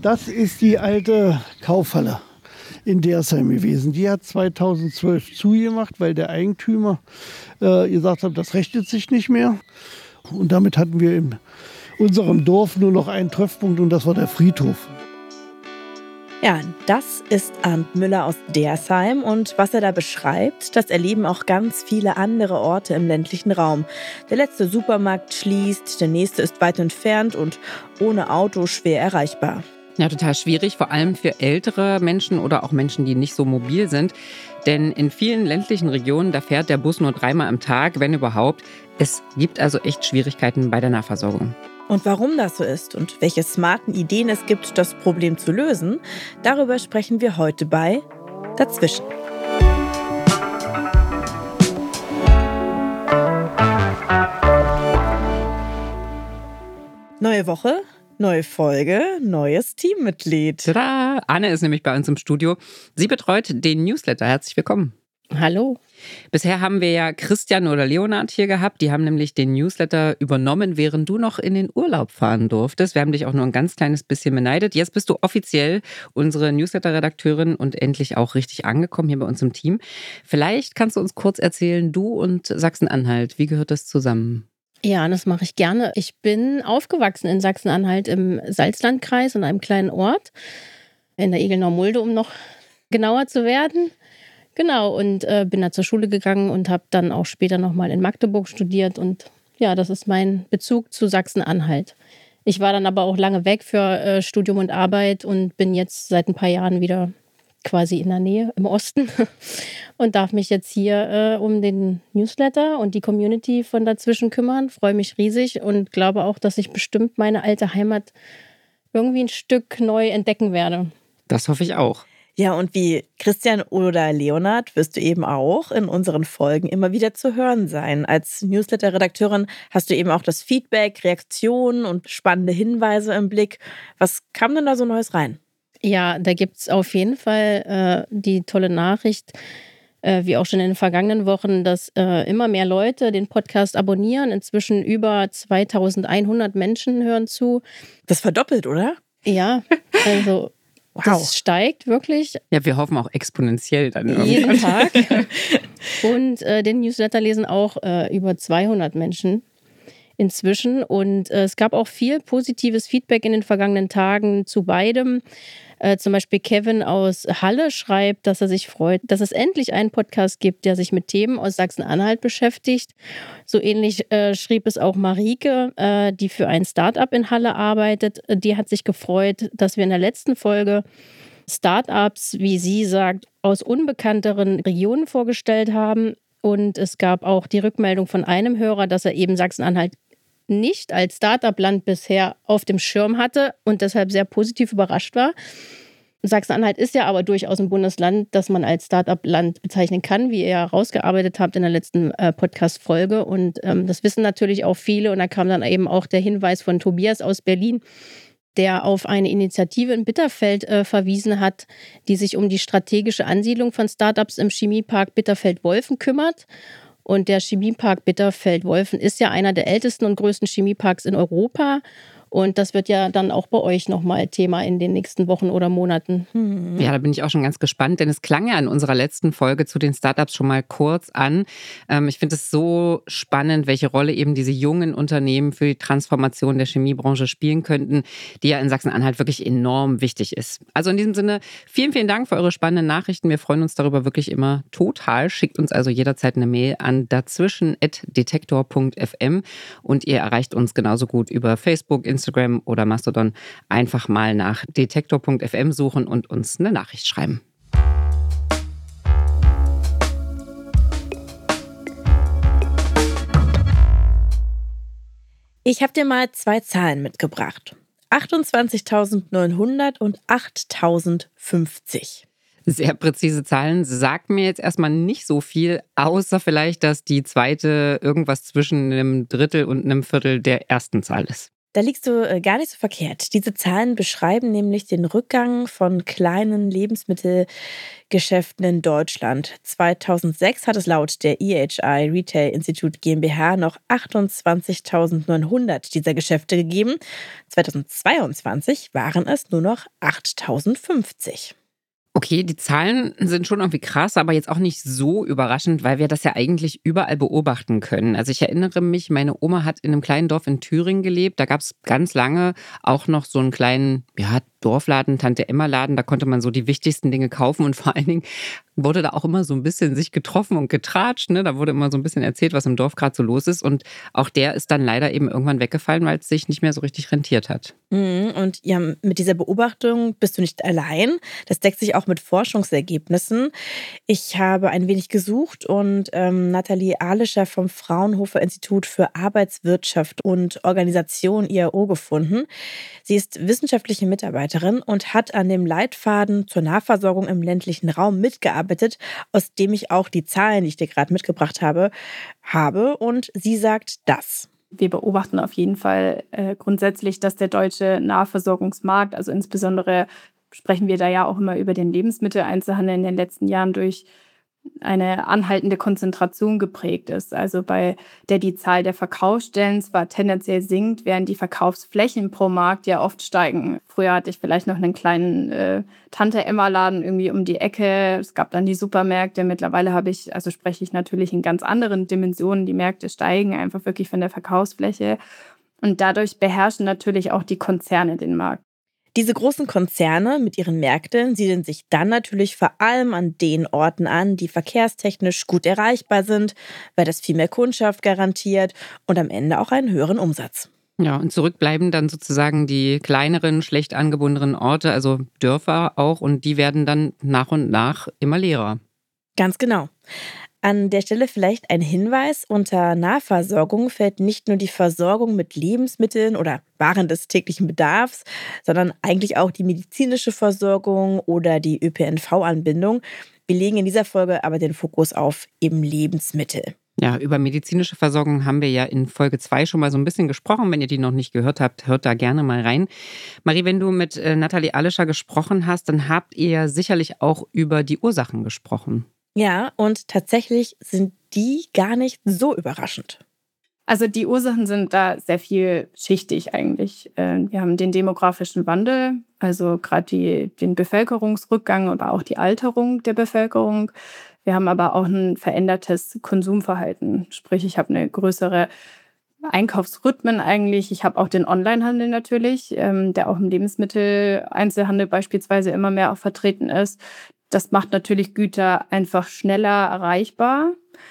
Das ist die alte Kaufhalle in Dersheim gewesen. Die hat 2012 zugemacht, weil der Eigentümer gesagt hat, das rechnet sich nicht mehr. Und damit hatten wir in unserem Dorf nur noch einen Treffpunkt und das war der Friedhof. Ja, das ist Arndt Müller aus Dersheim und was er da beschreibt, das erleben auch ganz viele andere Orte im ländlichen Raum. Der letzte Supermarkt schließt, der nächste ist weit entfernt und ohne Auto schwer erreichbar. Ja, total schwierig, vor allem für ältere Menschen oder auch Menschen, die nicht so mobil sind. Denn in vielen ländlichen Regionen, da fährt der Bus nur 3-mal am Tag, wenn überhaupt. Es gibt also echt Schwierigkeiten bei der Nahversorgung. Und warum das so ist und welche smarten Ideen es gibt, das Problem zu lösen, darüber sprechen wir heute bei Dazwischen. Neue Woche, neue Folge, neues Teammitglied. Tada! Anne ist nämlich bei uns im Studio. Sie betreut den Newsletter. Herzlich willkommen. Hallo. Bisher haben wir ja Christian oder Leonhard hier gehabt. Die haben nämlich den Newsletter übernommen, während du noch in den Urlaub fahren durftest. Wir haben dich auch nur ein ganz kleines bisschen beneidet. Jetzt bist du offiziell unsere Newsletter-Redakteurin und endlich auch richtig angekommen hier bei uns im Team. Vielleicht kannst du uns kurz erzählen, du und Sachsen-Anhalt, wie gehört das zusammen? Ja, das mache ich gerne. Ich bin aufgewachsen in Sachsen-Anhalt im Salzlandkreis in einem kleinen Ort, in der Igelnau-Mulde, um noch genauer zu werden. Genau, und bin da zur Schule gegangen und habe dann auch später nochmal in Magdeburg studiert. Und ja, das ist mein Bezug zu Sachsen-Anhalt. Ich war dann aber auch lange weg für Studium und Arbeit und bin jetzt seit ein paar Jahren wieder quasi in der Nähe, im Osten. Und darf mich jetzt hier um den Newsletter und die Community von dazwischen kümmern. Freue mich riesig und glaube auch, dass ich bestimmt meine alte Heimat irgendwie ein Stück neu entdecken werde. Das hoffe ich auch. Ja, und wie Christian oder Leonhard wirst du eben auch in unseren Folgen immer wieder zu hören sein. Als Newsletter-Redakteurin hast du eben auch das Feedback, Reaktionen und spannende Hinweise im Blick. Was kam denn da so Neues rein? Ja, da gibt es auf jeden Fall die tolle Nachricht, wie auch schon in den vergangenen Wochen, dass immer mehr Leute den Podcast abonnieren. Inzwischen über 2100 Menschen hören zu. Das verdoppelt, oder? Ja, also das steigt wirklich. Ja, wir hoffen auch exponentiell dann irgendwann. Jeden Tag. Und den Newsletter lesen auch über 200 Menschen inzwischen. Und es gab auch viel positives Feedback in den vergangenen Tagen zu beidem. Zum Beispiel Kevin aus Halle schreibt, dass er sich freut, dass es endlich einen Podcast gibt, der sich mit Themen aus Sachsen-Anhalt beschäftigt. So ähnlich schrieb es auch Marike, die für ein Start-up in Halle arbeitet. Die hat sich gefreut, dass wir in der letzten Folge Start-ups, wie sie sagt, aus unbekannteren Regionen vorgestellt haben. Und es gab auch die Rückmeldung von einem Hörer, dass er eben Sachsen-Anhalt nicht als Start-up-Land bisher auf dem Schirm hatte und deshalb sehr positiv überrascht war. Sachsen-Anhalt ist ja aber durchaus ein Bundesland, das man als Start-up-Land bezeichnen kann, wie ihr herausgearbeitet habt in der letzten Podcast-Folge. Und das wissen natürlich auch viele. Und da kam dann eben auch der Hinweis von Tobias aus Berlin, der auf eine Initiative in Bitterfeld verwiesen hat, die sich um die strategische Ansiedlung von Startups im Chemiepark Bitterfeld-Wolfen kümmert. Und der Chemiepark Bitterfeld-Wolfen ist ja einer der ältesten und größten Chemieparks in Europa. Und das wird ja dann auch bei euch nochmal Thema in den nächsten Wochen oder Monaten. Ja, da bin ich auch schon ganz gespannt, denn es klang ja in unserer letzten Folge zu den Startups schon mal kurz an. Ich finde es so spannend, welche Rolle eben diese jungen Unternehmen für die Transformation der Chemiebranche spielen könnten, die ja in Sachsen-Anhalt wirklich enorm wichtig ist. Also in diesem Sinne, vielen, vielen Dank für eure spannenden Nachrichten. Wir freuen uns darüber wirklich immer total. Schickt uns also jederzeit eine Mail an dazwischen@detektor.fm und ihr erreicht uns genauso gut über Facebook, Instagram oder Mastodon. Einfach mal nach detektor.fm suchen und uns eine Nachricht schreiben. Ich habe dir mal 2 Zahlen mitgebracht. 28.900 und 8.050. Sehr präzise Zahlen. Sagt mir jetzt erstmal nicht so viel, außer vielleicht, dass die zweite irgendwas zwischen einem Drittel und einem Viertel der ersten Zahl ist. Da liegst du gar nicht so verkehrt. Diese Zahlen beschreiben nämlich den Rückgang von kleinen Lebensmittelgeschäften in Deutschland. 2006 hat es laut der EHI Retail Institute GmbH noch 28.900 dieser Geschäfte gegeben. 2022 waren es nur noch 8.050. Okay, die Zahlen sind schon irgendwie krass, aber jetzt auch nicht so überraschend, weil wir das ja eigentlich überall beobachten können. Also ich erinnere mich, meine Oma hat in einem kleinen Dorf in Thüringen gelebt. Da gab es ganz lange auch noch so einen kleinen Dorfladen, Tante-Emma-Laden. Da konnte man so die wichtigsten Dinge kaufen und vor allen Dingen wurde da auch immer so ein bisschen sich getroffen und getratscht. Ne? Da wurde immer so ein bisschen erzählt, was im Dorf gerade so los ist. Und auch der ist dann leider eben irgendwann weggefallen, weil es sich nicht mehr so richtig rentiert hat. Und ja, mit dieser Beobachtung bist du nicht allein. Das deckt sich auch mit Forschungsergebnissen. Ich habe ein wenig gesucht und Nathalie Ahlischer vom Fraunhofer Institut für Arbeitswirtschaft und Organisation IAO gefunden. Sie ist wissenschaftliche Mitarbeiterin und hat an dem Leitfaden zur Nahversorgung im ländlichen Raum mitgearbeitet, aus dem ich auch die Zahlen, die ich dir gerade mitgebracht habe. Und sie sagt das. Wir beobachten auf jeden Fall grundsätzlich, dass der deutsche Nahversorgungsmarkt, also insbesondere sprechen wir da ja auch immer über den Lebensmitteleinzelhandel, in den letzten Jahren durch eine anhaltende Konzentration geprägt ist. Also bei der die Zahl der Verkaufsstellen zwar tendenziell sinkt, während die Verkaufsflächen pro Markt ja oft steigen. Früher hatte ich vielleicht noch einen kleinen Tante-Emma-Laden irgendwie um die Ecke. Es gab dann die Supermärkte. Mittlerweile spreche ich natürlich in ganz anderen Dimensionen. Die Märkte steigen einfach wirklich von der Verkaufsfläche. Und dadurch beherrschen natürlich auch die Konzerne den Markt. Diese großen Konzerne mit ihren Märkten siedeln sich dann natürlich vor allem an den Orten an, die verkehrstechnisch gut erreichbar sind, weil das viel mehr Kundschaft garantiert und am Ende auch einen höheren Umsatz. Ja, und zurückbleiben dann sozusagen die kleineren, schlecht angebundenen Orte, also Dörfer auch, und die werden dann nach und nach immer leerer. Ganz genau. An der Stelle vielleicht ein Hinweis: Unter Nahversorgung fällt nicht nur die Versorgung mit Lebensmitteln oder Waren des täglichen Bedarfs, sondern eigentlich auch die medizinische Versorgung oder die ÖPNV-Anbindung. Wir legen in dieser Folge aber den Fokus auf eben Lebensmittel. Ja, über medizinische Versorgung haben wir ja in Folge 2 schon mal so ein bisschen gesprochen. Wenn ihr die noch nicht gehört habt, hört da gerne mal rein. Marie, wenn du mit Nathalie Ahlischer gesprochen hast, dann habt ihr ja sicherlich auch über die Ursachen gesprochen. Ja, und tatsächlich sind die gar nicht so überraschend. Also die Ursachen sind da sehr vielschichtig eigentlich. Wir haben den demografischen Wandel, also gerade den Bevölkerungsrückgang oder auch die Alterung der Bevölkerung. Wir haben aber auch ein verändertes Konsumverhalten. Sprich, ich habe eine größere Einkaufsrhythmen eigentlich. Ich habe auch den Onlinehandel natürlich, der auch im Lebensmitteleinzelhandel beispielsweise immer mehr auch vertreten ist. Das macht natürlich Güter einfach schneller erreichbar.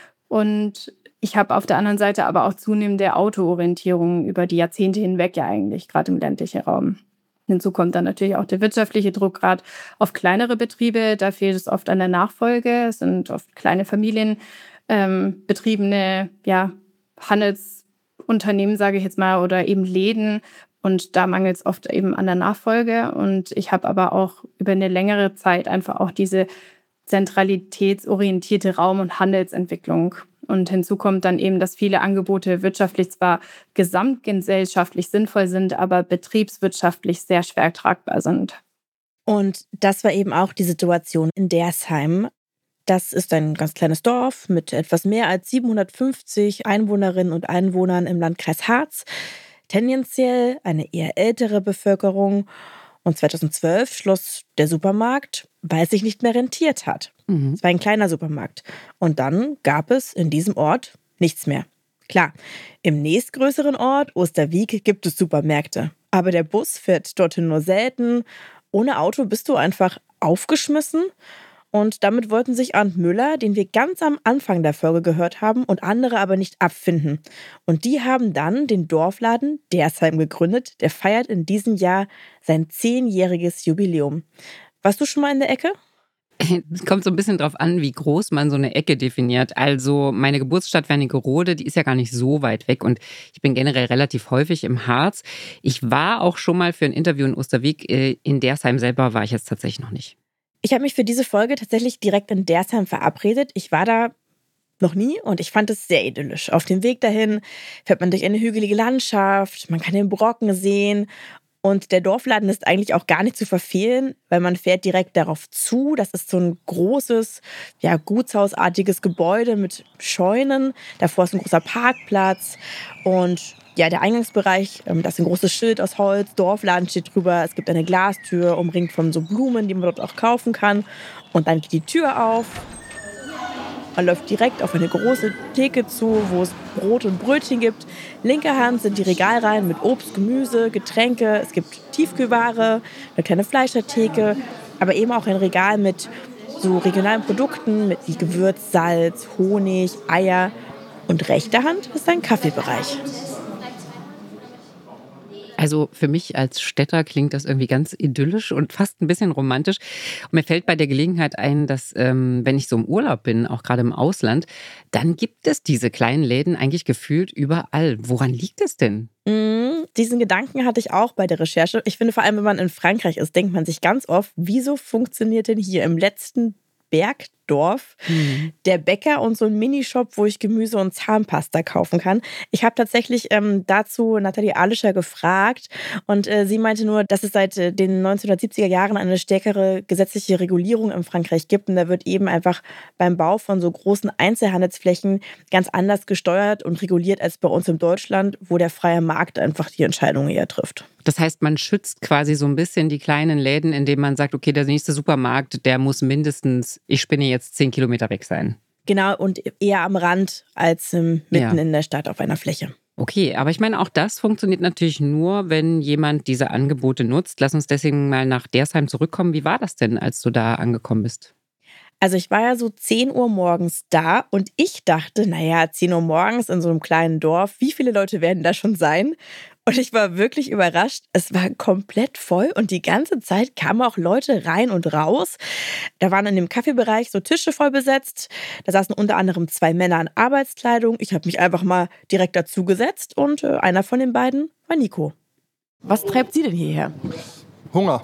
Und ich habe auf der anderen Seite aber auch zunehmende Autoorientierung über die Jahrzehnte hinweg ja eigentlich, gerade im ländlichen Raum. Hinzu kommt dann natürlich auch der wirtschaftliche Druck gerade auf kleinere Betriebe. Da fehlt es oft an der Nachfolge. Es sind oft kleine familienbetriebene Handelsunternehmen, sage ich jetzt mal, oder eben Läden. Und da mangelt es oft eben an der Nachfolge. Und ich habe aber auch über eine längere Zeit einfach auch diese zentralitätsorientierte Raum- und Handelsentwicklung. Und hinzu kommt dann eben, dass viele Angebote wirtschaftlich zwar gesamtgesellschaftlich sinnvoll sind, aber betriebswirtschaftlich sehr schwer tragbar sind. Und das war eben auch die Situation in Dersheim. Das ist ein ganz kleines Dorf mit etwas mehr als 750 Einwohnerinnen und Einwohnern im Landkreis Harz. Tendenziell eine eher ältere Bevölkerung. Und 2012 schloss der Supermarkt, weil es sich nicht mehr rentiert hat. Es war ein kleiner Supermarkt. Und dann gab es in diesem Ort nichts mehr. Klar, im nächstgrößeren Ort, Osterwieck, gibt es Supermärkte. Aber der Bus fährt dorthin nur selten. Ohne Auto bist du einfach aufgeschmissen. Und damit wollten sich Arndt Müller, den wir ganz am Anfang der Folge gehört haben, und andere aber nicht abfinden. Und die haben dann den Dorfladen Dersheim gegründet. Der feiert in diesem Jahr sein 10-jähriges Jubiläum. Warst du schon mal in der Ecke? Es kommt so ein bisschen drauf an, wie groß man so eine Ecke definiert. Also meine Geburtsstadt Wernigerode, die ist ja gar nicht so weit weg und ich bin generell relativ häufig im Harz. Ich war auch schon mal für ein Interview in Osterwieck. In Dersheim selber war ich jetzt tatsächlich noch nicht. Ich habe mich für diese Folge tatsächlich direkt in Dersheim verabredet. Ich war da noch nie und ich fand es sehr idyllisch. Auf dem Weg dahin fährt man durch eine hügelige Landschaft, man kann den Brocken sehen und der Dorfladen ist eigentlich auch gar nicht zu verfehlen, weil man fährt direkt darauf zu. Das ist so ein großes, ja, gutshausartiges Gebäude mit Scheunen. Davor ist ein großer Parkplatz und ja, der Eingangsbereich, das ist ein großes Schild aus Holz, Dorfladen steht drüber. Es gibt eine Glastür, umringt von so Blumen, die man dort auch kaufen kann. Und dann geht die Tür auf. Man läuft direkt auf eine große Theke zu, wo es Brot und Brötchen gibt. Linker Hand sind die Regalreihen mit Obst, Gemüse, Getränke. Es gibt Tiefkühlware, eine kleine Fleischertheke, aber eben auch ein Regal mit so regionalen Produkten, mit wie Gewürz, Salz, Honig, Eier. Und rechter Hand ist ein Kaffeebereich. Also für mich als Städter klingt das irgendwie ganz idyllisch und fast ein bisschen romantisch. Und mir fällt bei der Gelegenheit ein, dass wenn ich so im Urlaub bin, auch gerade im Ausland, dann gibt es diese kleinen Läden eigentlich gefühlt überall. Woran liegt es denn? Diesen Gedanken hatte ich auch bei der Recherche. Ich finde, vor allem, wenn man in Frankreich ist, denkt man sich ganz oft, wieso funktioniert denn hier im letzten Bergdorf der Bäcker und so ein Minishop, wo ich Gemüse und Zahnpasta kaufen kann. Ich habe tatsächlich dazu Nathalie Alischer gefragt und sie meinte nur, dass es seit den 1970er Jahren eine stärkere gesetzliche Regulierung in Frankreich gibt und da wird eben einfach beim Bau von so großen Einzelhandelsflächen ganz anders gesteuert und reguliert als bei uns in Deutschland, wo der freie Markt einfach die Entscheidungen eher trifft. Das heißt, man schützt quasi so ein bisschen die kleinen Läden, indem man sagt, okay, der nächste Supermarkt, der muss mindestens, ich spinne jetzt 10 Kilometer weg sein. Genau, und eher am Rand als mitten in der Stadt auf einer Fläche. Okay, aber ich meine, auch das funktioniert natürlich nur, wenn jemand diese Angebote nutzt. Lass uns deswegen mal nach Dersheim zurückkommen. Wie war das denn, als du da angekommen bist? Also ich war ja so 10 Uhr morgens da und ich dachte, 10 Uhr morgens in so einem kleinen Dorf, wie viele Leute werden da schon sein? Und ich war wirklich überrascht. Es war komplett voll und die ganze Zeit kamen auch Leute rein und raus. Da waren in dem Kaffeebereich so Tische voll besetzt. Da saßen unter anderem 2 Männer in Arbeitskleidung. Ich habe mich einfach mal direkt dazu gesetzt und einer von den beiden war Nico. Was treibt Sie denn hierher? Hunger.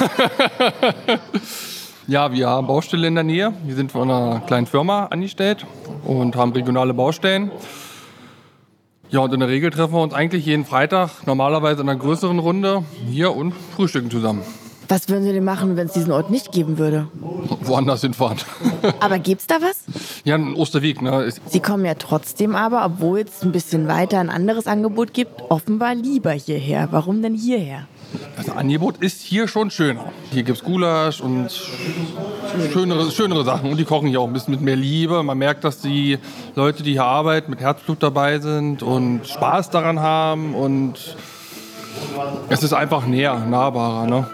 Ja, wir haben Baustelle in der Nähe. Wir sind von einer kleinen Firma angestellt und haben regionale Baustellen. Ja, und in der Regel treffen wir uns eigentlich jeden Freitag, normalerweise in einer größeren Runde, hier und frühstücken zusammen. Was würden Sie denn machen, wenn es diesen Ort nicht geben würde? Woanders hinfahren. Aber gibt's da was? Ja, ein Osterweg, ne? Sie kommen ja trotzdem aber, obwohl es ein bisschen weiter ein anderes Angebot gibt, offenbar lieber hierher. Warum denn hierher? Das Angebot ist hier schon schöner. Hier gibt es Gulasch und schönere Sachen. Und die kochen hier auch ein bisschen mit mehr Liebe. Man merkt, dass die Leute, die hier arbeiten, mit Herzblut dabei sind und Spaß daran haben. Und es ist einfach nahbarer, ne?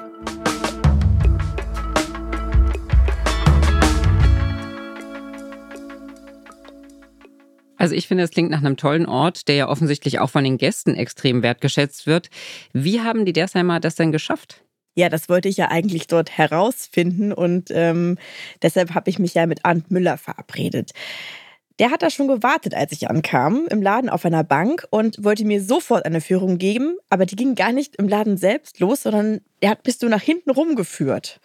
Also ich finde, es klingt nach einem tollen Ort, der ja offensichtlich auch von den Gästen extrem wertgeschätzt wird. Wie haben die Dersheimer das denn geschafft? Ja, das wollte ich ja eigentlich dort herausfinden und deshalb habe ich mich ja mit Arndt Müller verabredet. Der hat da schon gewartet, als ich ankam, im Laden auf einer Bank und wollte mir sofort eine Führung geben, aber die ging gar nicht im Laden selbst los, sondern er hat mich so nach hinten rumgeführt.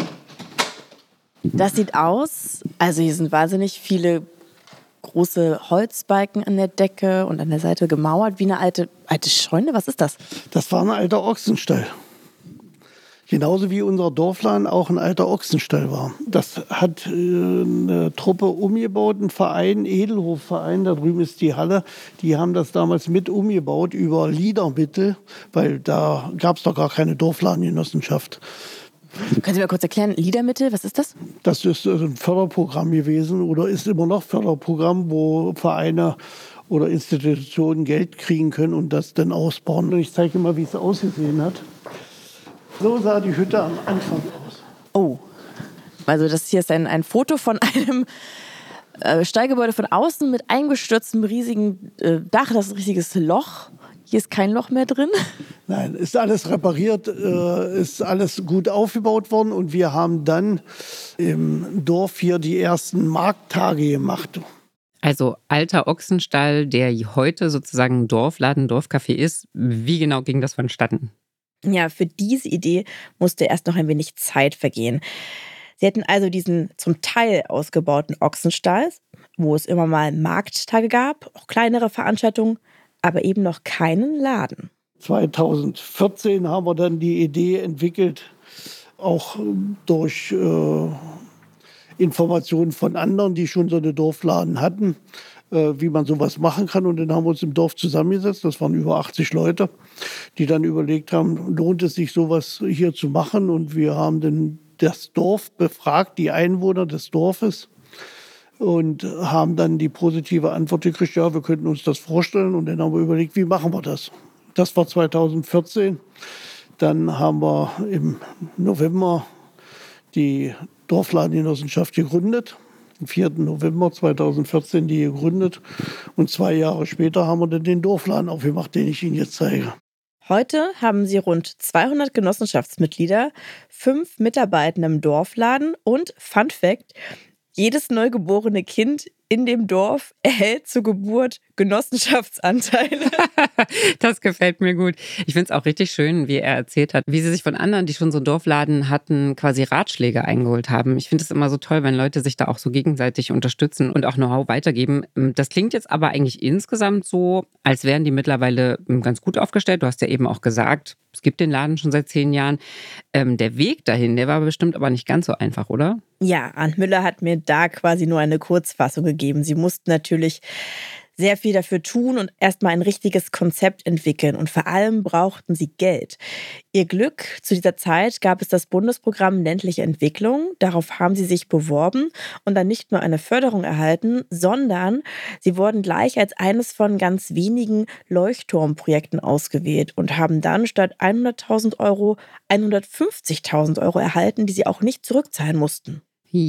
Das sieht aus, also hier sind wahnsinnig viele große Holzbalken an der Decke und an der Seite gemauert wie eine alte Scheune. Was ist das? Das war ein alter Ochsenstall. Genauso wie unser Dorfladen auch ein alter Ochsenstall war. Das hat eine Truppe umgebaut, ein Verein, Edelhofverein, da drüben ist die Halle. Die haben das damals mit umgebaut über Liedermittel, weil da gab es doch gar keine Dorfladengenossenschaft. Können Sie mir kurz erklären, Liedermittel, was ist das? Das ist ein Förderprogramm gewesen oder ist immer noch Förderprogramm, wo Vereine oder Institutionen Geld kriegen können und das dann ausbauen. Und ich zeige mal, wie es ausgesehen hat. So sah die Hütte am Anfang aus. Oh, also das hier ist ein Foto von einem Stallgebäude von außen mit eingestürztem riesigen Dach. Das ist ein riesiges Loch. Hier ist kein Loch mehr drin. Nein, ist alles repariert, ist alles gut aufgebaut worden und wir haben dann im Dorf hier die ersten Markttage gemacht. Also alter Ochsenstall, der heute sozusagen Dorfladen, Dorfcafé ist. Wie genau ging das vonstatten? Ja, für diese Idee musste erst noch ein wenig Zeit vergehen. Sie hätten also diesen zum Teil ausgebauten Ochsenstall wo es immer mal Markttage gab, auch kleinere Veranstaltungen, aber eben noch keinen Laden. 2014 haben wir dann die Idee entwickelt, auch durch Informationen von anderen, die schon so eine Dorfladen hatten, wie man sowas machen kann. Und dann haben wir uns im Dorf zusammengesetzt, das waren über 80 Leute, die dann überlegt haben, lohnt es sich sowas hier zu machen? Und wir haben dann das Dorf befragt, die Einwohner des Dorfes, und haben dann die positive Antwort gekriegt, ja, wir könnten uns das vorstellen. Und dann haben wir überlegt, wie machen wir das? Das war 2014. Dann haben wir im November die Dorfladengenossenschaft gegründet. Am 4. November 2014 die gegründet. Und 2 Jahre später haben wir dann den Dorfladen aufgemacht, den ich Ihnen jetzt zeige. Heute haben sie rund 200 Genossenschaftsmitglieder, 5 Mitarbeiter im Dorfladen und, Fun Fact, jedes neugeborene Kind in dem Dorf erhält zur Geburt Genossenschaftsanteile. Das gefällt mir gut. Ich finde es auch richtig schön, wie er erzählt hat, wie sie sich von anderen, die schon so einen Dorfladen hatten, quasi Ratschläge eingeholt haben. Ich finde es immer so toll, wenn Leute sich da auch so gegenseitig unterstützen und auch Know-how weitergeben. Das klingt jetzt aber eigentlich insgesamt so, als wären die mittlerweile ganz gut aufgestellt. Du hast ja eben auch gesagt, es gibt den Laden schon seit 10 Jahren. Der Weg dahin, der war bestimmt aber nicht ganz so einfach, oder? Ja, Arndt Müller hat mir da quasi nur eine Kurzfassung gegeben. Sie mussten natürlich sehr viel dafür tun und erstmal ein richtiges Konzept entwickeln. Und vor allem brauchten sie Geld. Ihr Glück: Zu dieser Zeit gab es das Bundesprogramm Ländliche Entwicklung. Darauf haben sie sich beworben und dann nicht nur eine Förderung erhalten, sondern sie wurden gleich als eines von ganz wenigen Leuchtturmprojekten ausgewählt und haben dann statt 100.000 Euro 150.000 Euro erhalten, die sie auch nicht zurückzahlen mussten.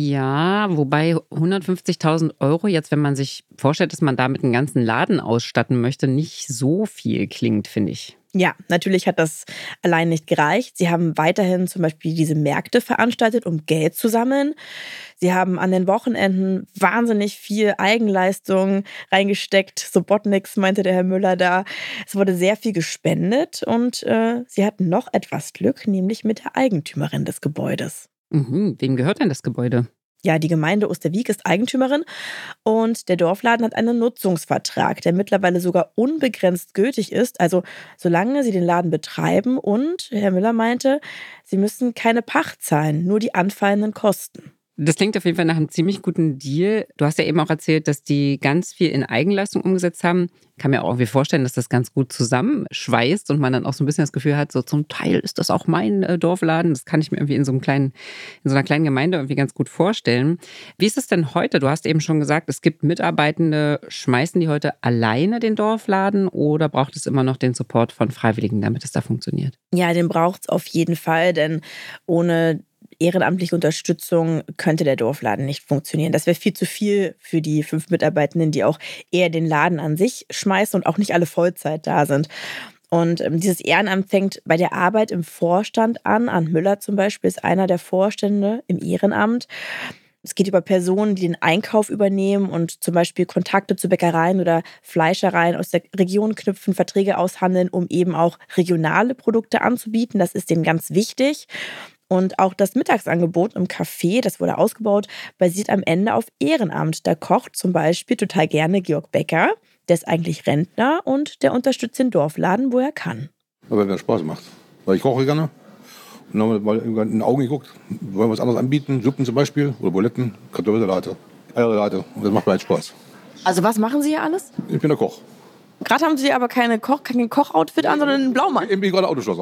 Ja, wobei 150.000 Euro jetzt, wenn man sich vorstellt, dass man damit einen ganzen Laden ausstatten möchte, nicht so viel klingt, finde ich. Ja, natürlich hat das allein nicht gereicht. Sie haben weiterhin zum Beispiel diese Märkte veranstaltet, um Geld zu sammeln. Sie haben an den Wochenenden wahnsinnig viel Eigenleistung reingesteckt. Subotniks, meinte der Herr Müller da. Es wurde sehr viel gespendet und sie hatten noch etwas Glück, nämlich mit der Eigentümerin des Gebäudes. Wem gehört denn das Gebäude? Ja, die Gemeinde Osterwieck ist Eigentümerin und der Dorfladen hat einen Nutzungsvertrag, der mittlerweile sogar unbegrenzt gültig ist, also solange sie den Laden betreiben, und Herr Müller meinte, sie müssen keine Pacht zahlen, nur die anfallenden Kosten. Das klingt auf jeden Fall nach einem ziemlich guten Deal. Du hast ja eben auch erzählt, dass die ganz viel in Eigenleistung umgesetzt haben. Ich kann mir auch irgendwie vorstellen, dass das ganz gut zusammenschweißt und man dann auch so ein bisschen das Gefühl hat, so zum Teil ist das auch mein Dorfladen. Das kann ich mir irgendwie in so einer kleinen Gemeinde irgendwie ganz gut vorstellen. Wie ist es denn heute? Du hast eben schon gesagt, es gibt Mitarbeitende. Schmeißen die heute alleine den Dorfladen oder braucht es immer noch den Support von Freiwilligen, damit es da funktioniert? Ja, den braucht es auf jeden Fall, denn ohne ehrenamtliche Unterstützung könnte der Dorfladen nicht funktionieren. Das wäre viel zu viel für die 5 Mitarbeitenden, die auch eher den Laden an sich schmeißen und auch nicht alle Vollzeit da sind. Und dieses Ehrenamt fängt bei der Arbeit im Vorstand an. Arndt Müller zum Beispiel ist einer der Vorstände im Ehrenamt. Es geht über Personen, die den Einkauf übernehmen und zum Beispiel Kontakte zu Bäckereien oder Fleischereien aus der Region knüpfen, Verträge aushandeln, um eben auch regionale Produkte anzubieten. Das ist denen ganz wichtig. Und auch das Mittagsangebot im Café, das wurde ausgebaut, basiert am Ende auf Ehrenamt. Da kocht zum Beispiel total gerne Georg Becker. Der ist eigentlich Rentner und der unterstützt den Dorfladen, wo er kann. Aber wenn das Spaß macht. Weil ich koche gerne. Und dann haben wir mal in den Augen geguckt, wollen wir was anderes anbieten, Suppen zum Beispiel oder Buletten, Kartoffelsalate, Eiersalate. Und das macht mir halt Spaß. Also was machen Sie hier alles? Ich bin der Koch. Gerade haben Sie aber kein Kochoutfit an, sondern einen Blaumann. Ich bin gerade Autoschlosser.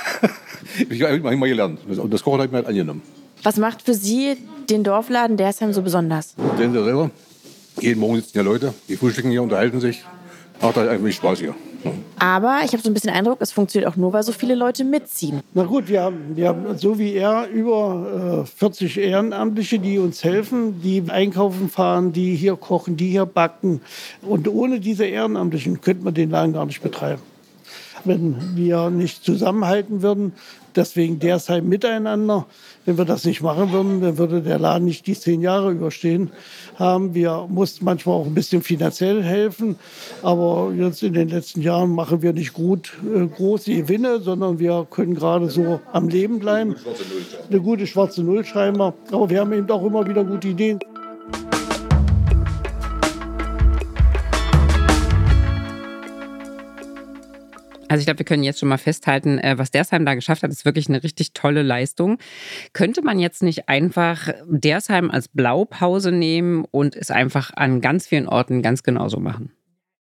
Ich habe mal gelernt. Das Kochen habe ich mir halt angenommen. Was macht für Sie den Dorfladen Dersheim so besonders? Sehen Sie selber, jeden Morgen sitzen hier Leute, die frühstücken hier, unterhalten sich. Macht halt eigentlich Spaß hier. Aber ich habe so ein bisschen den Eindruck, es funktioniert auch nur, weil so viele Leute mitziehen. Na gut, wir haben so wie er über 40 Ehrenamtliche, die uns helfen, die einkaufen fahren, die hier kochen, die hier backen. Und ohne diese Ehrenamtlichen könnte man den Laden gar nicht betreiben. Wenn wir nicht zusammenhalten würden, deswegen Dersheim miteinander, wenn wir das nicht machen würden, dann würde der Laden nicht die 10 Jahre überstehen haben. Wir mussten manchmal auch ein bisschen finanziell helfen, aber jetzt in den letzten Jahren machen wir nicht große Gewinne, sondern wir können gerade so am Leben bleiben. Eine gute schwarze Null schreiben wir, aber wir haben eben auch immer wieder gute Ideen. Also ich glaube, wir können jetzt schon mal festhalten, was Dersheim da geschafft hat, ist wirklich eine richtig tolle Leistung. Könnte man jetzt nicht einfach Dersheim als Blaupause nehmen und es einfach an ganz vielen Orten ganz genauso machen?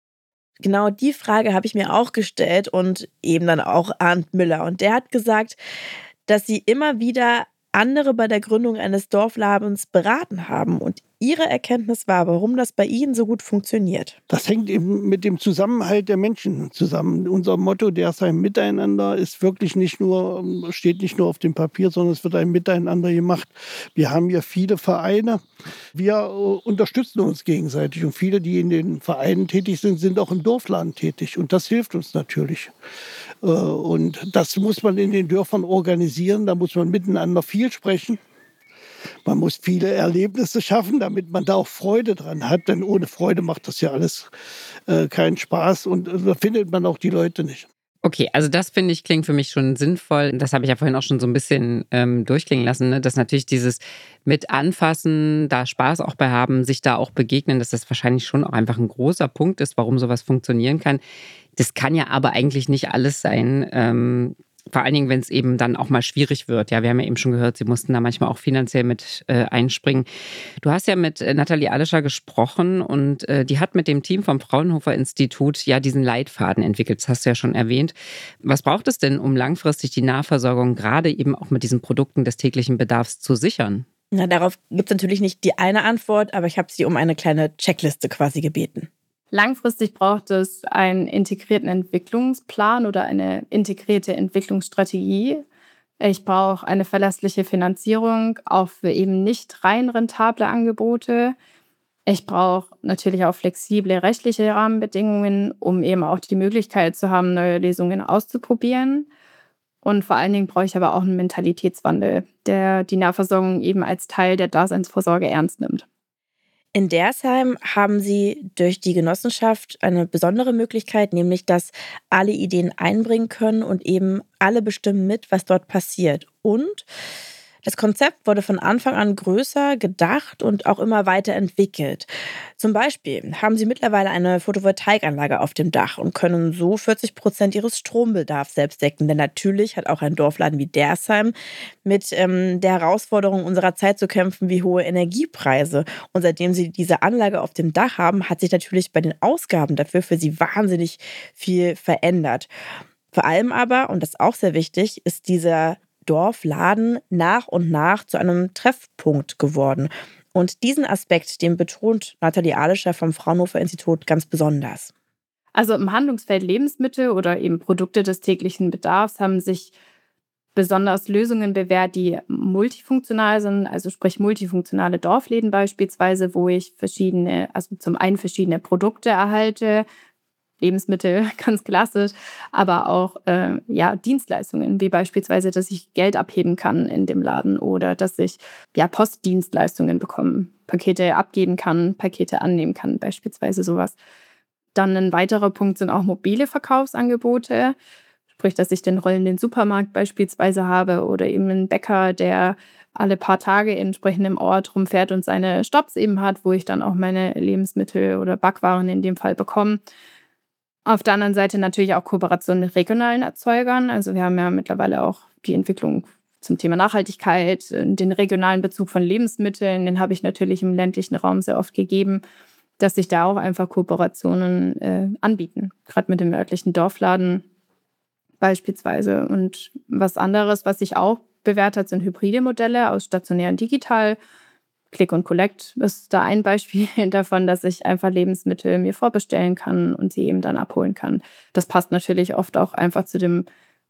Genau die Frage habe ich mir auch gestellt und eben dann auch Arndt Müller. Und der hat gesagt, dass sie immer wieder andere bei der Gründung eines Dorfladens beraten haben. Und ihre Erkenntnis war, warum das bei ihnen so gut funktioniert. Das hängt eben mit dem Zusammenhalt der Menschen zusammen. Unser Motto, Dersheim Miteinander, ist wirklich steht nicht nur auf dem Papier, sondern es wird ein Miteinander gemacht. Wir haben hier viele Vereine. Wir unterstützen uns gegenseitig. Und viele, die in den Vereinen tätig sind, sind auch im Dorfladen tätig. Und das hilft uns natürlich. Und das muss man in den Dörfern organisieren. Da muss man miteinander viel sprechen. Man muss viele Erlebnisse schaffen, damit man da auch Freude dran hat. Denn ohne Freude macht das ja alles keinen Spaß. Und da findet man auch die Leute nicht. Okay, also das finde ich, klingt für mich schon sinnvoll. Das habe ich ja vorhin auch schon so ein bisschen durchklingen lassen, ne? Dass natürlich dieses mit anfassen, da Spaß auch bei haben, sich da auch begegnen, dass das wahrscheinlich schon auch einfach ein großer Punkt ist, warum sowas funktionieren kann. Das kann ja aber eigentlich nicht alles sein. Vor allen Dingen, wenn es eben dann auch mal schwierig wird. Ja, wir haben ja eben schon gehört, Sie mussten da manchmal auch finanziell mit einspringen. Du hast ja mit Nathalie Alischer gesprochen und die hat mit dem Team vom Fraunhofer Institut ja diesen Leitfaden entwickelt. Das hast du ja schon erwähnt. Was braucht es denn, um langfristig die Nahversorgung gerade eben auch mit diesen Produkten des täglichen Bedarfs zu sichern? Na, darauf gibt es natürlich nicht die eine Antwort, aber ich habe Sie um eine kleine Checkliste quasi gebeten. Langfristig braucht es einen integrierten Entwicklungsplan oder eine integrierte Entwicklungsstrategie. Ich brauche eine verlässliche Finanzierung, auch für eben nicht rein rentable Angebote. Ich brauche natürlich auch flexible rechtliche Rahmenbedingungen, um eben auch die Möglichkeit zu haben, neue Lösungen auszuprobieren. Und vor allen Dingen brauche ich aber auch einen Mentalitätswandel, der die Nahversorgung eben als Teil der Daseinsvorsorge ernst nimmt. In Dersheim haben Sie durch die Genossenschaft eine besondere Möglichkeit, nämlich dass alle Ideen einbringen können und eben alle bestimmen mit, was dort passiert. Und das Konzept wurde von Anfang an größer gedacht und auch immer weiter entwickelt. Zum Beispiel haben Sie mittlerweile eine Photovoltaikanlage auf dem Dach und können so 40% Ihres Strombedarfs selbst decken. Denn natürlich hat auch ein Dorfladen wie Dersheim mit der Herausforderung unserer Zeit zu kämpfen, wie hohe Energiepreise. Und seitdem Sie diese Anlage auf dem Dach haben, hat sich natürlich bei den Ausgaben dafür für Sie wahnsinnig viel verändert. Vor allem aber, und das ist auch sehr wichtig, ist dieser Dorfladen nach und nach zu einem Treffpunkt geworden. Und diesen Aspekt, den betont Nathalie Alischer vom Fraunhofer Institut ganz besonders. Also im Handlungsfeld Lebensmittel oder eben Produkte des täglichen Bedarfs haben sich besonders Lösungen bewährt, die multifunktional sind, also sprich multifunktionale Dorfläden beispielsweise, wo ich zum einen verschiedene Produkte erhalte, Lebensmittel, ganz klassisch, aber auch Dienstleistungen, wie beispielsweise, dass ich Geld abheben kann in dem Laden oder dass ich Postdienstleistungen bekomme, Pakete abgeben kann, Pakete annehmen kann, beispielsweise sowas. Dann ein weiterer Punkt sind auch mobile Verkaufsangebote, sprich, dass ich den rollenden Supermarkt beispielsweise habe oder eben einen Bäcker, der alle paar Tage in entsprechendem Ort rumfährt und seine Stopps eben hat, wo ich dann auch meine Lebensmittel oder Backwaren in dem Fall bekomme. Auf der anderen Seite natürlich auch Kooperation mit regionalen Erzeugern. Also wir haben ja mittlerweile auch die Entwicklung zum Thema Nachhaltigkeit, den regionalen Bezug von Lebensmitteln, den habe ich natürlich im ländlichen Raum sehr oft gegeben, dass sich da auch einfach Kooperationen anbieten, gerade mit dem örtlichen Dorfladen beispielsweise. Und was anderes, was sich auch bewährt hat, sind hybride Modelle aus stationär und digital. Click und Collect ist da ein Beispiel davon, dass ich einfach Lebensmittel mir vorbestellen kann und sie eben dann abholen kann. Das passt natürlich oft auch einfach zu dem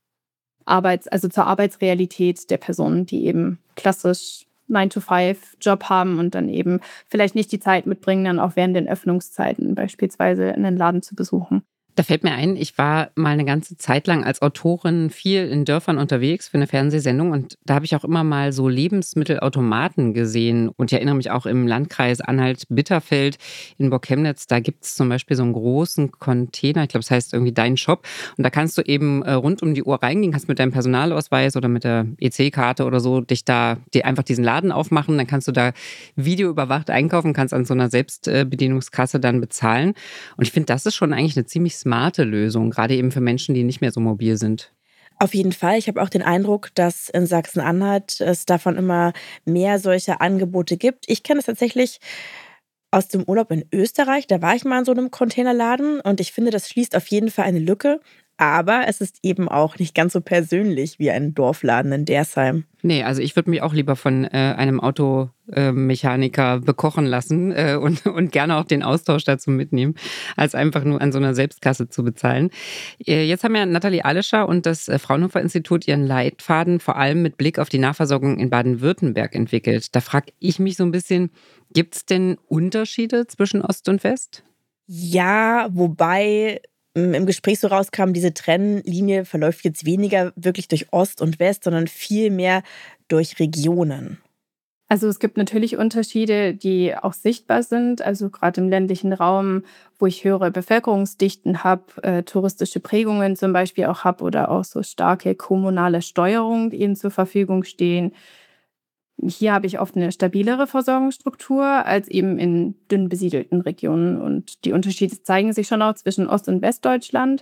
zur Arbeitsrealität der Personen, die eben klassisch 9-to-5-Job haben und dann eben vielleicht nicht die Zeit mitbringen, dann auch während den Öffnungszeiten beispielsweise einen Laden zu besuchen. Da fällt mir ein, ich war mal eine ganze Zeit lang als Autorin viel in Dörfern unterwegs für eine Fernsehsendung und da habe ich auch immer mal so Lebensmittelautomaten gesehen und ich erinnere mich auch im Landkreis Anhalt-Bitterfeld in Burg-Chemnitz, da gibt es zum Beispiel so einen großen Container, ich glaube, das heißt irgendwie Dein Shop und da kannst du eben rund um die Uhr reingehen, kannst mit deinem Personalausweis oder mit der EC-Karte oder so dir einfach diesen Laden aufmachen, dann kannst du da videoüberwacht einkaufen, kannst an so einer Selbstbedienungskasse dann bezahlen und ich finde, das ist schon eigentlich eine ziemlich smarte smarte Lösung, gerade eben für Menschen, die nicht mehr so mobil sind. Auf jeden Fall. Ich habe auch den Eindruck, dass in Sachsen-Anhalt es davon immer mehr solche Angebote gibt. Ich kenne es tatsächlich aus dem Urlaub in Österreich. Da war ich mal in so einem Containerladen und ich finde, das schließt auf jeden Fall eine Lücke. Aber es ist eben auch nicht ganz so persönlich wie ein Dorfladen in Dersheim. Nee, also ich würde mich auch lieber von einem Automechaniker bekochen lassen und gerne auch den Austausch dazu mitnehmen, als einfach nur an so einer Selbstkasse zu bezahlen. Jetzt haben ja Nathalie Alischer und das Fraunhofer-Institut ihren Leitfaden vor allem mit Blick auf die Nahversorgung in Baden-Württemberg entwickelt. Da frage ich mich so ein bisschen, gibt es denn Unterschiede zwischen Ost und West? Ja, wobei im Gespräch so rauskam, diese Trennlinie verläuft jetzt weniger wirklich durch Ost und West, sondern viel mehr durch Regionen. Also es gibt natürlich Unterschiede, die auch sichtbar sind. Also gerade im ländlichen Raum, wo ich höhere Bevölkerungsdichten habe, touristische Prägungen zum Beispiel auch habe oder auch so starke kommunale Steuerung, die ihnen zur Verfügung stehen. Hier habe ich oft eine stabilere Versorgungsstruktur als eben in dünn besiedelten Regionen. Und die Unterschiede zeigen sich schon auch zwischen Ost- und Westdeutschland.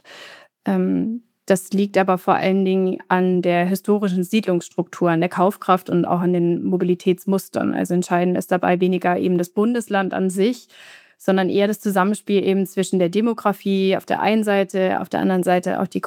Das liegt aber vor allen Dingen an der historischen Siedlungsstruktur, an der Kaufkraft und auch an den Mobilitätsmustern. Also entscheidend ist dabei weniger eben das Bundesland an sich, sondern eher das Zusammenspiel eben zwischen der Demografie auf der einen Seite, auf der anderen Seite auch die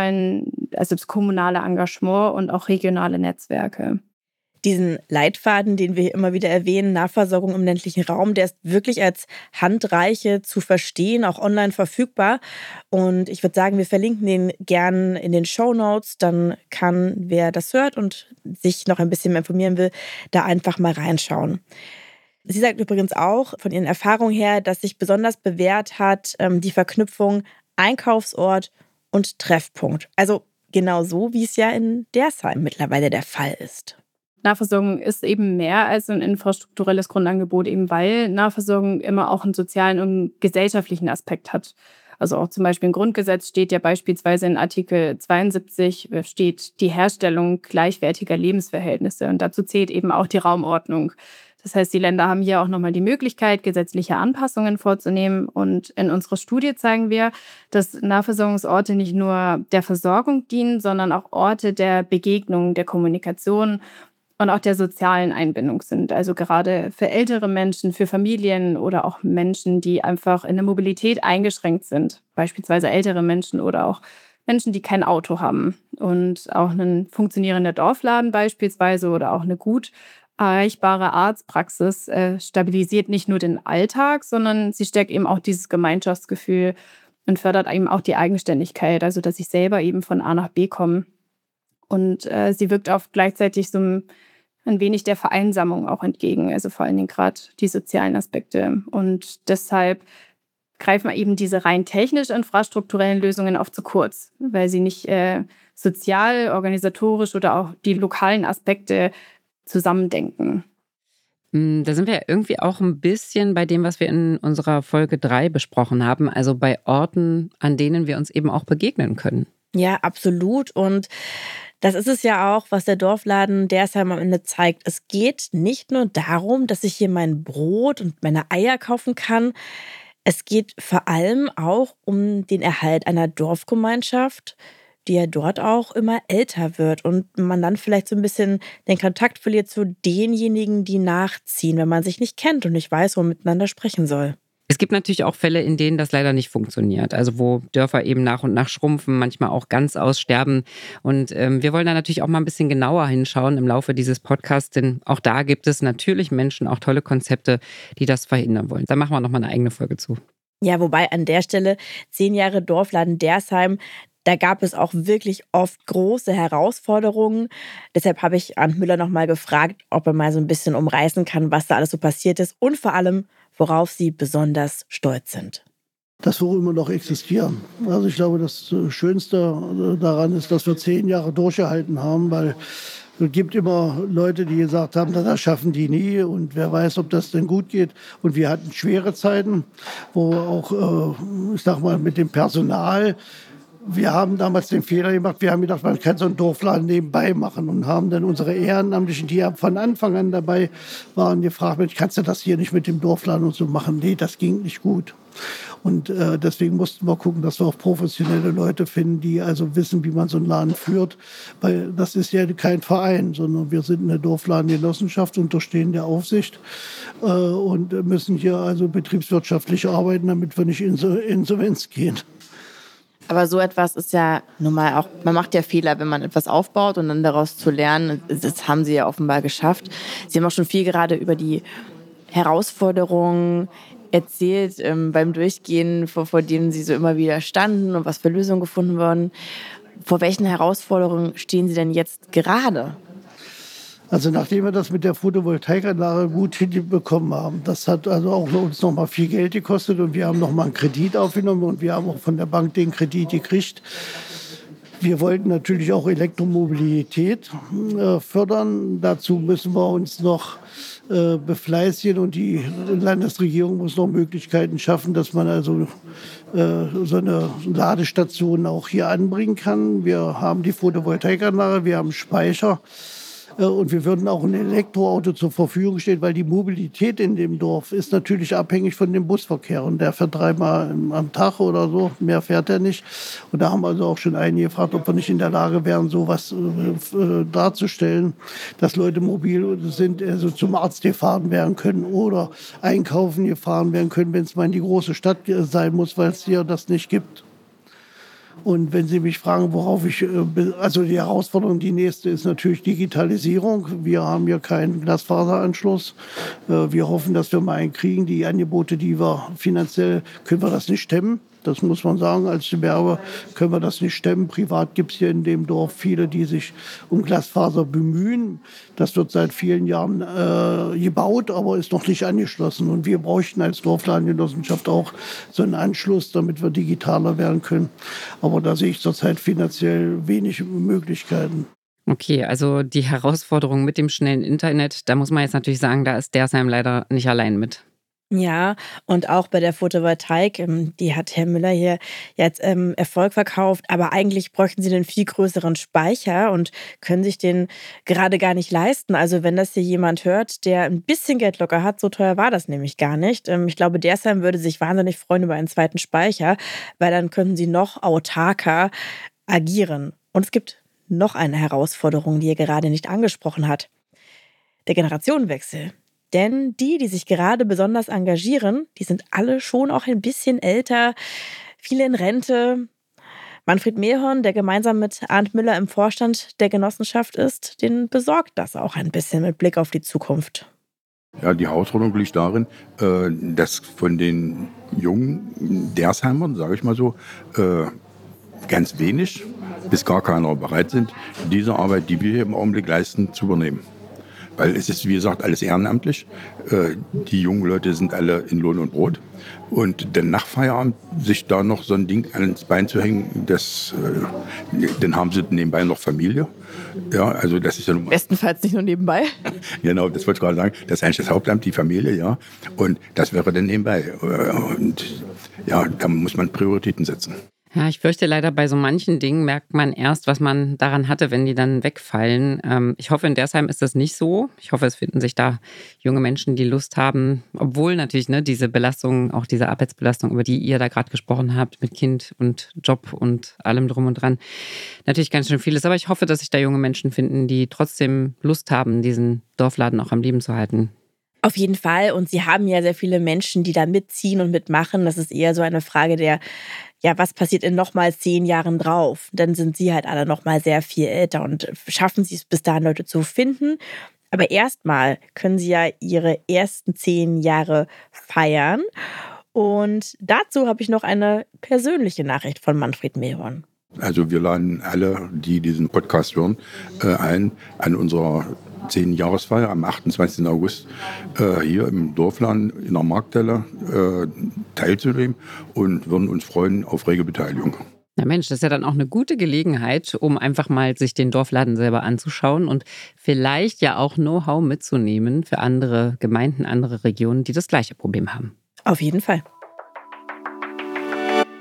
also das kommunale Engagement und auch regionale Netzwerke. Diesen Leitfaden, den wir hier immer wieder erwähnen, Nahversorgung im ländlichen Raum, der ist wirklich als Handreiche zu verstehen, auch online verfügbar. Und ich würde sagen, wir verlinken den gern in den Shownotes. Dann kann, wer das hört und sich noch ein bisschen mehr informieren will, da einfach mal reinschauen. Sie sagt übrigens auch von ihren Erfahrungen her, dass sich besonders bewährt hat, die Verknüpfung Einkaufsort und Treffpunkt. Also genau so, wie es ja in Dersheim mittlerweile der Fall ist. Nahversorgung ist eben mehr als ein infrastrukturelles Grundangebot, eben weil Nahversorgung immer auch einen sozialen und gesellschaftlichen Aspekt hat. Also auch zum Beispiel im Grundgesetz steht ja beispielsweise in Artikel 72 steht die Herstellung gleichwertiger Lebensverhältnisse. Und dazu zählt eben auch die Raumordnung. Das heißt, die Länder haben hier auch nochmal die Möglichkeit, gesetzliche Anpassungen vorzunehmen. Und in unserer Studie zeigen wir, dass Nahversorgungsorte nicht nur der Versorgung dienen, sondern auch Orte der Begegnung, der Kommunikation und auch der sozialen Einbindung sind. Also gerade für ältere Menschen, für Familien oder auch Menschen, die einfach in der Mobilität eingeschränkt sind. Beispielsweise ältere Menschen oder auch Menschen, die kein Auto haben. Und auch ein funktionierender Dorfladen beispielsweise oder auch eine gut erreichbare Arztpraxis stabilisiert nicht nur den Alltag, sondern sie stärkt eben auch dieses Gemeinschaftsgefühl und fördert eben auch die Eigenständigkeit, also dass ich selber eben von A nach B komme. Und sie wirkt auch gleichzeitig so ein wenig der Vereinsamung auch entgegen, also vor allen Dingen gerade die sozialen Aspekte. Und deshalb greifen eben diese rein technisch-infrastrukturellen Lösungen oft zu kurz, weil sie nicht sozial, organisatorisch oder auch die lokalen Aspekte zusammendenken. Da sind wir ja irgendwie auch ein bisschen bei dem, was wir in unserer Folge 3 besprochen haben, also bei Orten, an denen wir uns eben auch begegnen können. Ja, absolut. Und das ist es ja auch, was der Dorfladen Dersheim am Ende zeigt. Es geht nicht nur darum, dass ich hier mein Brot und meine Eier kaufen kann. Es geht vor allem auch um den Erhalt einer Dorfgemeinschaft, die ja dort auch immer älter wird und man dann vielleicht so ein bisschen den Kontakt verliert zu denjenigen, die nachziehen, wenn man sich nicht kennt und nicht weiß, wo man miteinander sprechen soll. Es gibt natürlich auch Fälle, in denen das leider nicht funktioniert. Also wo Dörfer eben nach und nach schrumpfen, manchmal auch ganz aussterben. Und wir wollen da natürlich auch mal ein bisschen genauer hinschauen im Laufe dieses Podcasts, denn auch da gibt es natürlich Menschen, auch tolle Konzepte, die das verhindern wollen. Da machen wir nochmal eine eigene Folge zu. Ja, wobei an der Stelle 10 Jahre Dorfladen Dersheim, da gab es auch wirklich oft große Herausforderungen. Deshalb habe ich Arndt Müller nochmal gefragt, ob er mal so ein bisschen umreißen kann, was da alles so passiert ist und vor allem, worauf sie besonders stolz sind. Dass wir immer noch existieren. Also ich glaube, das Schönste daran ist, dass wir 10 Jahre durchgehalten haben, weil es gibt immer Leute, die gesagt haben, das schaffen die nie und wer weiß, ob das denn gut geht. Und wir hatten schwere Zeiten, wo auch, ich sag mal, mit dem Personal Wir haben damals den Fehler gemacht, wir haben gedacht, man kann so einen Dorfladen nebenbei machen und haben dann unsere Ehrenamtlichen, die ja von Anfang an dabei waren, gefragt, Mensch, kannst du das hier nicht mit dem Dorfladen und so machen? Nee, das ging nicht gut. Und deswegen mussten wir gucken, dass wir auch professionelle Leute finden, die also wissen, wie man so einen Laden führt. Weil das ist ja kein Verein, sondern wir sind eine Dorfladengenossenschaft, unterstehen der Aufsicht und müssen hier also betriebswirtschaftlich arbeiten, damit wir nicht in Insolvenz gehen. Aber so etwas ist ja nun mal auch, man macht ja Fehler, wenn man etwas aufbaut und dann daraus zu lernen. Das haben Sie ja offenbar geschafft. Sie haben auch schon viel gerade über die Herausforderungen erzählt beim Durchgehen, vor denen Sie so immer wieder standen und was für Lösungen gefunden wurden. Vor welchen Herausforderungen stehen Sie denn jetzt gerade? Also nachdem wir das mit der Photovoltaikanlage gut hinbekommen haben, das hat also auch uns noch mal viel Geld gekostet und wir haben noch mal einen Kredit aufgenommen und wir haben auch von der Bank den Kredit gekriegt. Wir wollten natürlich auch Elektromobilität fördern. Dazu müssen wir uns noch befleißigen und die Landesregierung muss noch Möglichkeiten schaffen, dass man also so eine Ladestation auch hier anbringen kann. Wir haben die Photovoltaikanlage, wir haben Speicher. Und wir würden auch ein Elektroauto zur Verfügung stellen, weil die Mobilität in dem Dorf ist natürlich abhängig von dem Busverkehr. Und der fährt 3-mal am Tag oder so, mehr fährt er nicht. Und da haben also auch schon einige gefragt, ob wir nicht in der Lage wären, sowas darzustellen, dass Leute mobil sind, also zum Arzt gefahren werden können oder einkaufen gefahren werden können, wenn es mal in die große Stadt sein muss, weil es hier das nicht gibt. Und wenn Sie mich fragen, worauf also die Herausforderung, die nächste ist natürlich Digitalisierung. Wir haben hier keinen Glasfaseranschluss. Wir hoffen, dass wir mal einen kriegen. Die Angebote, die wir finanziell, können wir das nicht stemmen. Das muss man sagen, als Gewerbe können wir das nicht stemmen. Privat gibt es hier in dem Dorf viele, die sich um Glasfaser bemühen. Das wird seit vielen Jahren gebaut, aber ist noch nicht angeschlossen. Und wir bräuchten als Dorfladengenossenschaft auch so einen Anschluss, damit wir digitaler werden können. Aber da sehe ich zurzeit finanziell wenig Möglichkeiten. Okay, also die Herausforderung mit dem schnellen Internet, da muss man jetzt natürlich sagen, da ist Dersheim leider nicht allein mit. Ja, und auch bei der Photovoltaik, die hat Herr Müller hier jetzt Erfolg verkauft, aber eigentlich bräuchten sie einen viel größeren Speicher und können sich den gerade gar nicht leisten. Also wenn das hier jemand hört, der ein bisschen Geld locker hat, so teuer war das nämlich gar nicht. Ich glaube, Dersheim würde sich wahnsinnig freuen über einen zweiten Speicher, weil dann könnten sie noch autarker agieren. Und es gibt noch eine Herausforderung, die er gerade nicht angesprochen hat. Der Generationenwechsel. Denn die sich gerade besonders engagieren, die sind alle schon auch ein bisschen älter, viele in Rente. Manfred Mehlhorn, der gemeinsam mit Arndt Müller im Vorstand der Genossenschaft ist, den besorgt das auch ein bisschen mit Blick auf die Zukunft. Ja, die Herausforderung liegt darin, dass von den jungen Dersheimern, sage ich mal so, ganz wenig bis gar keiner bereit sind, diese Arbeit, die wir hier im Augenblick leisten, zu übernehmen. Weil es ist, wie gesagt, alles ehrenamtlich. Die jungen Leute sind alle in Lohn und Brot. Und dann nach Feierabend sich da noch so ein Ding ans Bein zu hängen, dann haben sie nebenbei noch Familie. Ja, also das ist ja Bestenfalls nicht nur nebenbei. Genau, das wollte ich gerade sagen. Das ist eigentlich das Hauptamt, die Familie, ja. Und das wäre dann nebenbei. Und ja, da muss man Prioritäten setzen. Ja, ich fürchte leider, bei so manchen Dingen merkt man erst, was man daran hatte, wenn die dann wegfallen. Ich hoffe, in Dersheim ist das nicht so. Ich hoffe, es finden sich da junge Menschen, die Lust haben, obwohl natürlich diese Belastung, auch diese Arbeitsbelastung, über die ihr da gerade gesprochen habt, mit Kind und Job und allem drum und dran, natürlich ganz schön viel ist. Aber ich hoffe, dass sich da junge Menschen finden, die trotzdem Lust haben, diesen Dorfladen auch am Leben zu halten. Auf jeden Fall. Und sie haben ja sehr viele Menschen, die da mitziehen und mitmachen. Das ist eher so eine Frage der, ja, was passiert in nochmal 10 Jahren drauf? Dann sind sie halt alle nochmal sehr viel älter und schaffen sie es bis dahin, Leute zu finden. Aber erstmal können sie ja ihre ersten 10 Jahre feiern. Und dazu habe ich noch eine persönliche Nachricht von Manfred Mehlhorn. Also wir laden alle, die diesen Podcast hören, ein, an unserer 10-Jahresfeier am 28. August hier im Dorfladen in der Markthalle teilzunehmen und würden uns freuen auf rege Beteiligung. Na Mensch, das ist ja dann auch eine gute Gelegenheit, um einfach mal sich den Dorfladen selber anzuschauen und vielleicht ja auch Know-how mitzunehmen für andere Gemeinden, andere Regionen, die das gleiche Problem haben. Auf jeden Fall.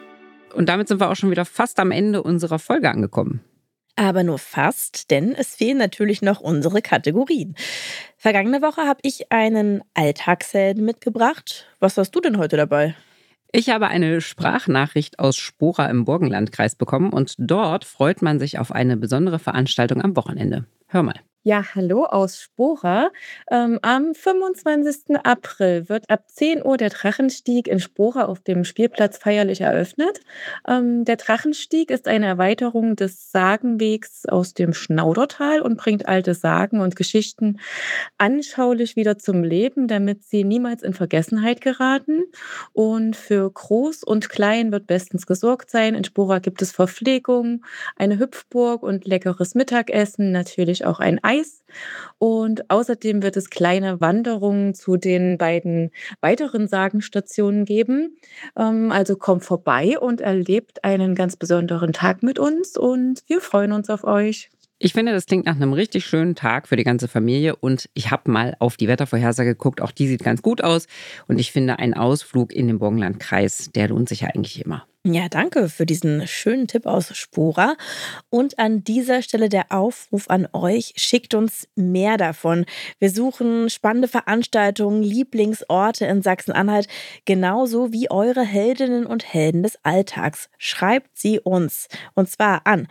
Und damit sind wir auch schon wieder fast am Ende unserer Folge angekommen. Aber nur fast, denn es fehlen natürlich noch unsere Kategorien. Vergangene Woche habe ich einen Alltagshelden mitgebracht. Was hast du denn heute dabei? Ich habe eine Sprachnachricht aus Spora im Burgenlandkreis bekommen und dort freut man sich auf eine besondere Veranstaltung am Wochenende. Hör mal. Ja, hallo aus Spora. Am 25. April wird ab 10 Uhr der Drachenstieg in Spora auf dem Spielplatz feierlich eröffnet. Der Drachenstieg ist eine Erweiterung des Sagenwegs aus dem Schnaudertal und bringt alte Sagen und Geschichten anschaulich wieder zum Leben, damit sie niemals in Vergessenheit geraten. Und für Groß und Klein wird bestens gesorgt sein. In Spora gibt es Verpflegung, eine Hüpfburg und leckeres Mittagessen, natürlich auch ein Eis. Und außerdem wird es kleine Wanderungen zu den beiden weiteren Sagenstationen geben. Also kommt vorbei und erlebt einen ganz besonderen Tag mit uns und wir freuen uns auf euch. Ich finde, das klingt nach einem richtig schönen Tag für die ganze Familie und ich habe mal auf die Wettervorhersage geguckt. Auch die sieht ganz gut aus und ich finde, ein Ausflug in den Burgenlandkreis, der lohnt sich ja eigentlich immer. Ja, danke für diesen schönen Tipp aus Spora. Und an dieser Stelle der Aufruf an euch, schickt uns mehr davon. Wir suchen spannende Veranstaltungen, Lieblingsorte in Sachsen-Anhalt, genauso wie eure Heldinnen und Helden des Alltags. Schreibt sie uns, und zwar an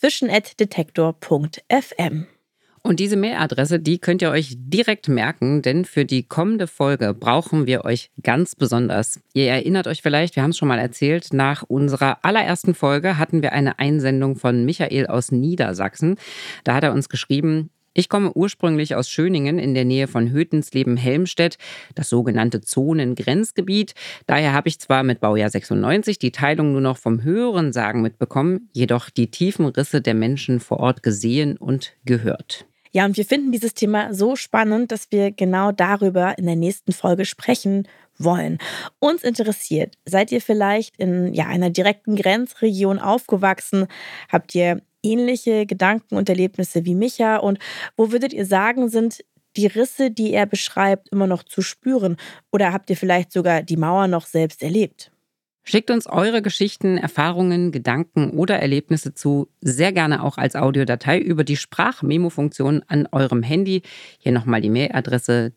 dazwischen@detektor.fm. Und diese Mailadresse, die könnt ihr euch direkt merken, denn für die kommende Folge brauchen wir euch ganz besonders. Ihr erinnert euch vielleicht, wir haben es schon mal erzählt, nach unserer allerersten Folge hatten wir eine Einsendung von Michael aus Niedersachsen. Da hat er uns geschrieben: Ich komme ursprünglich aus Schöningen in der Nähe von Hötensleben-Helmstedt, das sogenannte Zonengrenzgebiet. Daher habe ich zwar mit Baujahr 96 die Teilung nur noch vom Hörensagen mitbekommen, jedoch die tiefen Risse der Menschen vor Ort gesehen und gehört. Ja, und wir finden dieses Thema so spannend, dass wir genau darüber in der nächsten Folge sprechen wollen. Uns interessiert, seid ihr vielleicht in einer direkten Grenzregion aufgewachsen? Habt ihr ähnliche Gedanken und Erlebnisse wie Micha? Und wo würdet ihr sagen, sind die Risse, die er beschreibt, immer noch zu spüren? Oder habt ihr vielleicht sogar die Mauer noch selbst erlebt? Schickt uns eure Geschichten, Erfahrungen, Gedanken oder Erlebnisse zu, sehr gerne auch als Audiodatei über die Sprachmemo-Funktion an eurem Handy. Hier nochmal die Mailadresse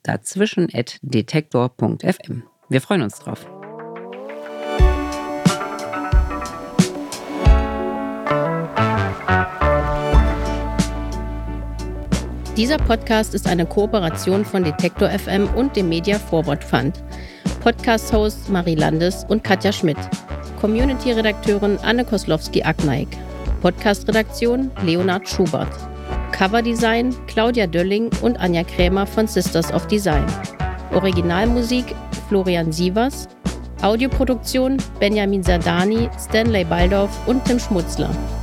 dazwischen@detektor.fm. Wir freuen uns drauf. Dieser Podcast ist eine Kooperation von Detektor FM und dem Media Forward Fund. Podcast-Hosts Marie Landes und Katja Schmidt. Community-Redakteurin Anne Koslowski-Agnaik. Podcast-Redaktion Leonhard Schubert. Coverdesign Claudia Dölling und Anja Krämer von Sisters of Design. Originalmusik Florian Sievers. Audioproduktion Benjamin Sardani, Stanley Baldorf und Tim Schmutzler.